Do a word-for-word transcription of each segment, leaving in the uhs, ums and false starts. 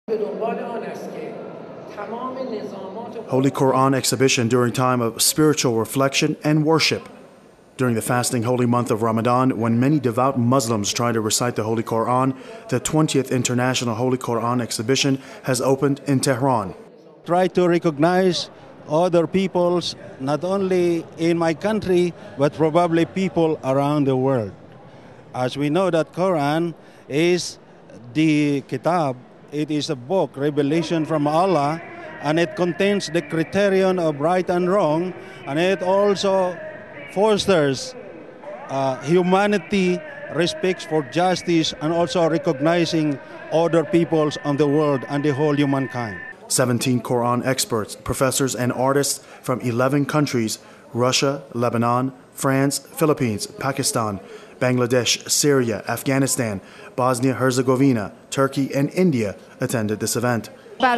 Holy Quran exhibition during time of spiritual reflection and worship. During the fasting holy month of Ramadan, when many devout Muslims try to recite the Holy Quran, the twentieth International Holy Quran Exhibition has opened in Tehran. Try to recognize other peoples, not only in my country, but probably people around the world. As we know that Quran is the kitab, it is a book, revelation from Allah, and it contains the criterion of right and wrong, and it also fosters uh, humanity, respect for justice, and also recognizing other peoples on the world and the whole humankind. seventeen Quran experts, professors, and artists from eleven countries, Russia, Lebanon, France, Philippines, Pakistan, Bangladesh, Syria, Afghanistan, Bosnia-Herzegovina, Turkey, and India attended this event.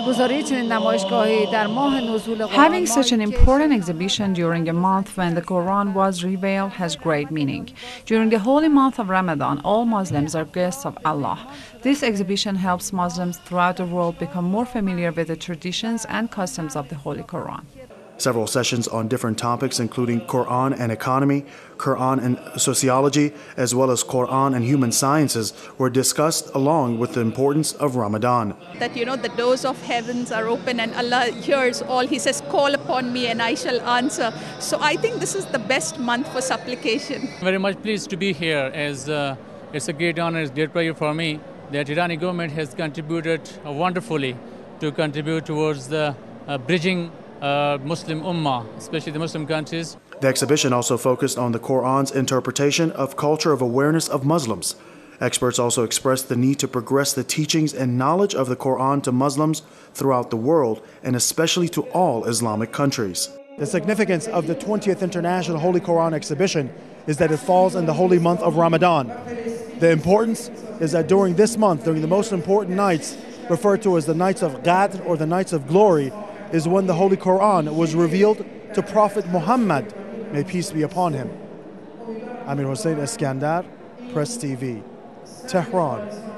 Having such an important exhibition during a month when the Quran was revealed has great meaning. During the holy month of Ramadan, all Muslims are guests of Allah. This exhibition helps Muslims throughout the world become more familiar with the traditions and customs of the Holy Quran. Several sessions on different topics, including Quran and economy, Quran and sociology, as well as Quran and human sciences, were discussed along with the importance of Ramadan. That, you know, the doors of heavens are open and Allah hears all. He says, call upon me and I shall answer. So I think this is the best month for supplication. Very much pleased to be here, as uh, it's a great honor, it's a great pleasure for me that Irani government has contributed uh, wonderfully to contribute towards the uh, bridging Uh, Muslim Ummah, especially the Muslim countries. The exhibition also focused on the Quran's interpretation of culture of awareness of Muslims. Experts also expressed the need to progress the teachings and knowledge of the Quran to Muslims throughout the world, and especially to all Islamic countries. The significance of the twentieth International Holy Quran Exhibition is that it falls in the holy month of Ramadan. The importance is that during this month, during the most important nights, referred to as the nights of Qadr or the nights of glory, is when the Holy Quran was revealed to Prophet Muhammad, may peace be upon him. Amir Hossein Iskandar, Press T V, Tehran.